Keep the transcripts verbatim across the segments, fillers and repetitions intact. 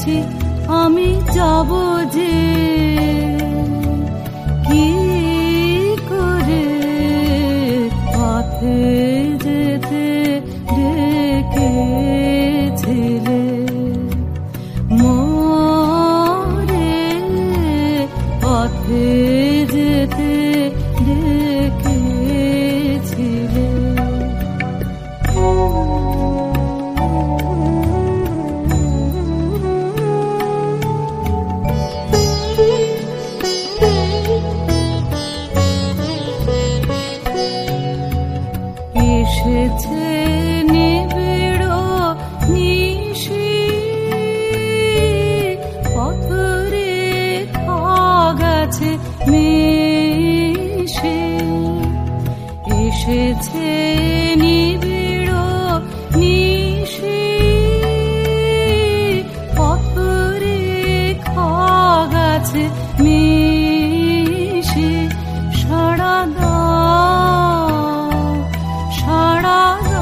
পড়েছি আমি যাব যে, কি করে পথে যেতে ডেকেছিলে মোরে, পথে যেতে ডেকেছিলে। এসেছে নিবিড় নিশি, পথরে গেছে মিশে। এসেছে নিবিড় নিশি, পথরে গেছে মিশে। সাড়া দাও, সাড়া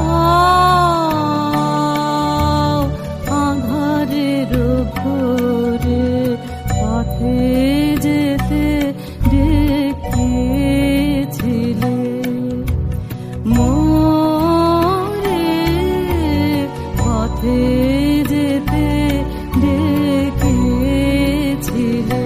দাও, আঁধারের ভোরে পথে যেতে ডেকেছিলে মোরে, পথে যেতে ডেকেছিলে।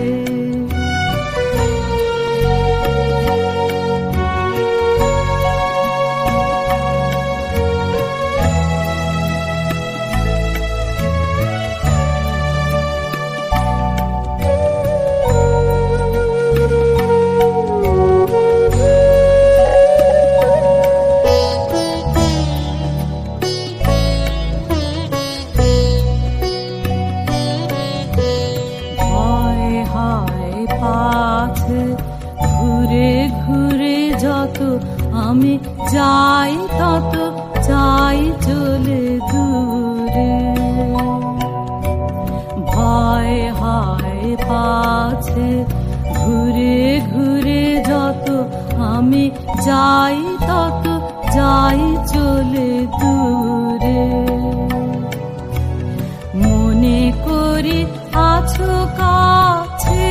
পাছে ঘুরে ঘুরে যত আমি যাই তত যাই চলে দূরে। ভয় হয় পাছে ঘুরে ঘুরে যত আমি যাই তত যাই চলে দূরে। মনে করি আছো কাছে,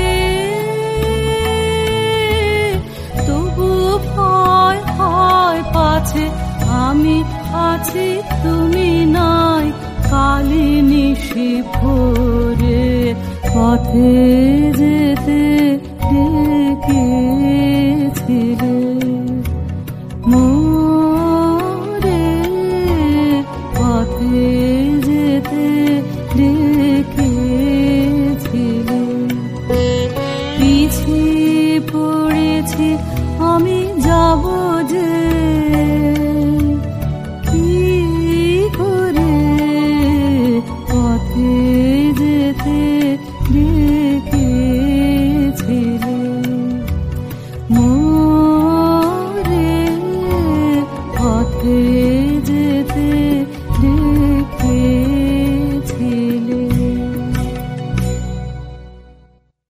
তবু ভয় হয় পাছে আমি আছি তুমি নাই। কালি নিশি ভোরে পথে যেতে ডেকেছিলে মোরে, পথে যেতে ডেকেছিলে। পিছিয়ে পড়েছি আমি যাব যে, কি করে পথে যেতে ডেকেছিলে মোরে, পথে যেতে